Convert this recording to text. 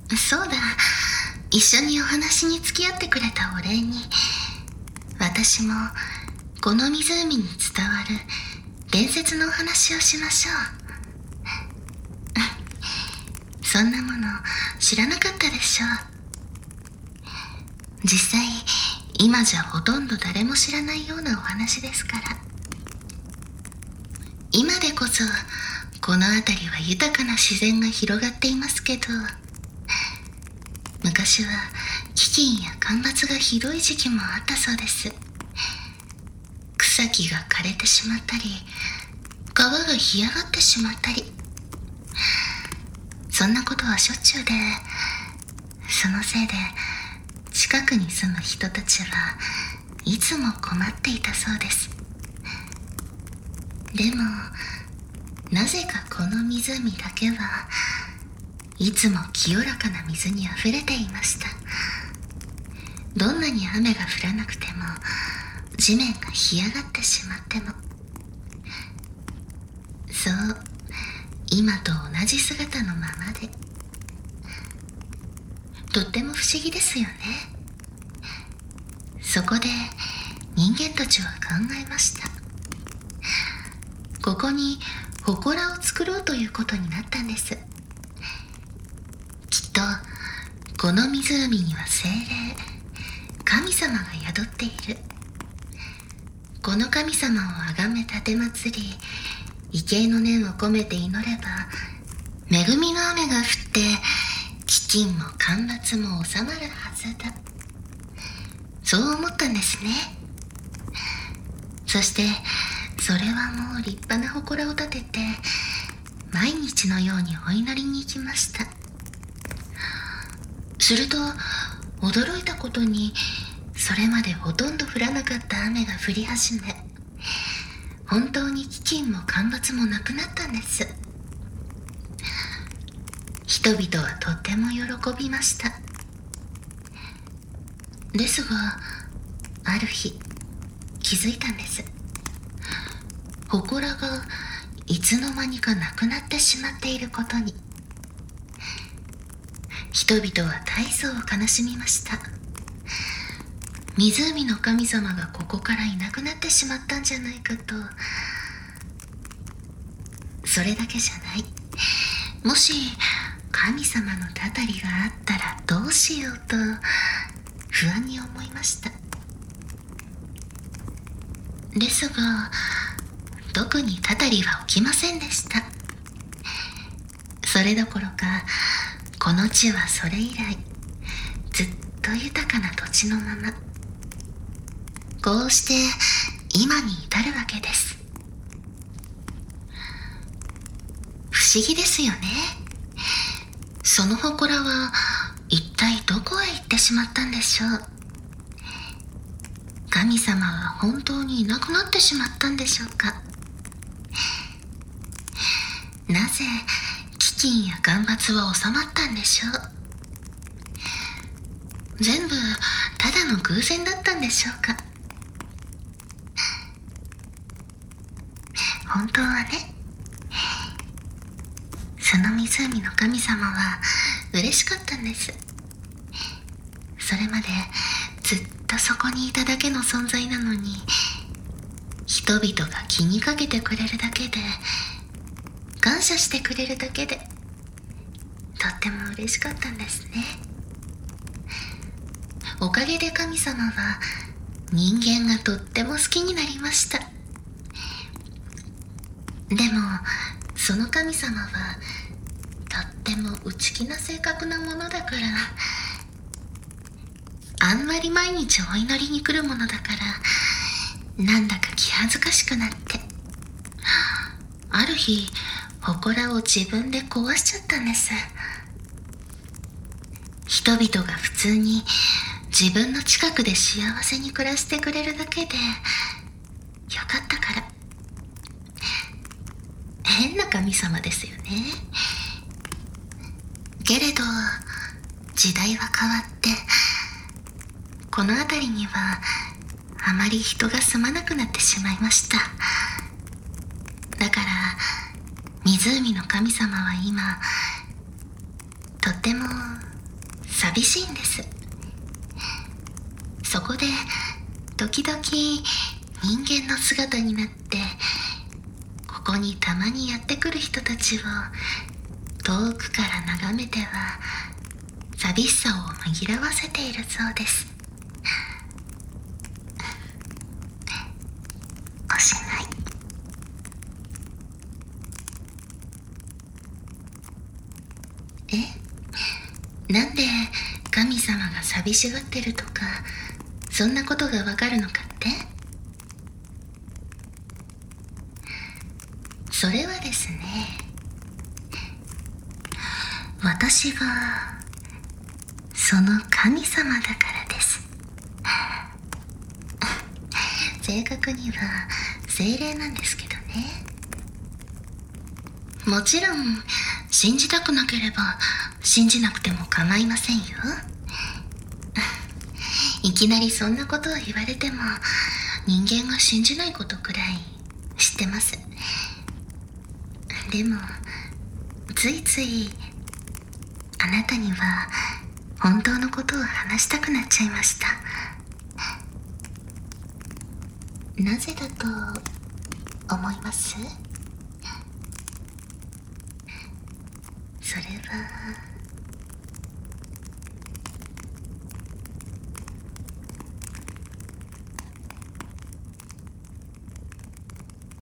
そうだ、一緒にお話に付き合ってくれたお礼に、私もこの湖に伝わる伝説のお話をしましょう。そんなもの知らなかったでしょう。実際今じゃほとんど誰も知らないようなお話ですから。今でこそこの辺りは豊かな自然が広がっていますけど、昔は飢饉や干ばつがひどい時期もあったそうです。草木が枯れてしまったり、川が干上がってしまったり、そんなことはしょっちゅうで、そのせいで近くに住む人たちはいつも困っていたそうです。でもなぜかこの湖だけはいつも清らかな水にあふれていました。どんなに雨が降らなくても、地面が干上がってしまっても、そう、今と同じ姿のままで、とっても不思議ですよね。そこで人間たちは考えました。ここに祠を作ろうということになったんです。きっとこの湖には精霊、神様が宿っている。この神様を崇め奉り、畏敬の念を込めて祈れば、恵みの雨が降って飢饉も干ばつも収まるはずだ。そう思ったんですね。そしてそれはもう立派な祠を建てて、毎日のようにお祈りに行きました。すると驚いたことに、それまでほとんど降らなかった雨が降り始め、本当に飢饉も干ばつもなくなったんです。人々はとっても喜びました。ですが、ある日気づいたんです。祠がいつの間にかなくなってしまっていることに。人々は大層悲しみました。湖の神様がここからいなくなってしまったんじゃないかと。それだけじゃない。もし神様のたたりがあったらどうしようと不安に思いました。ですが、特にたたりは起きませんでした。それどころか、この地はそれ以来ずっと豊かな土地のまま、こうして今に至るわけです。不思議ですよね。その祠は一体どこへ行ってしまったんでしょう。神様は本当にいなくなってしまったんでしょうか。なぜ飢饉や干ばつは収まったんでしょう。全部ただの偶然だったんでしょうか。本当はね、その湖の神様は嬉しかったんです。それまでずっとそこにいただけの存在なのに、人々が気にかけてくれるだけで、感謝してくれるだけで、とっても嬉しかったんですね。おかげで神様は人間がとっても好きになりました。でもその神様はとっても内気な性格なものだから、あんまり毎日お祈りに来るものだから、なんだか気恥ずかしくなって、ある日祠を自分で壊しちゃったんです。人々が普通に自分の近くで幸せに暮らしてくれるだけでよかったから。変な神様ですよね。けれど時代は変わって、この辺りにはあまり人が住まなくなってしまいました。だから湖の神様は今とっても寂しいんです。そこで時々人間の姿になってここにたまにやってくる人たちを遠くから眺めては寂しさを紛らわせているそうです。おしまい。なんで神様が寂しがってるとかそんなことがわかるのかって？それはですね、私がその神様だからです。正確には精霊なんですけどね。もちろん信じたくなければ信じなくても構いませんよ。いきなりそんなことを言われても人間が信じないことくらい知ってます。でもついついあなたには本当のことを話したくなっちゃいました。なぜだと思います？それは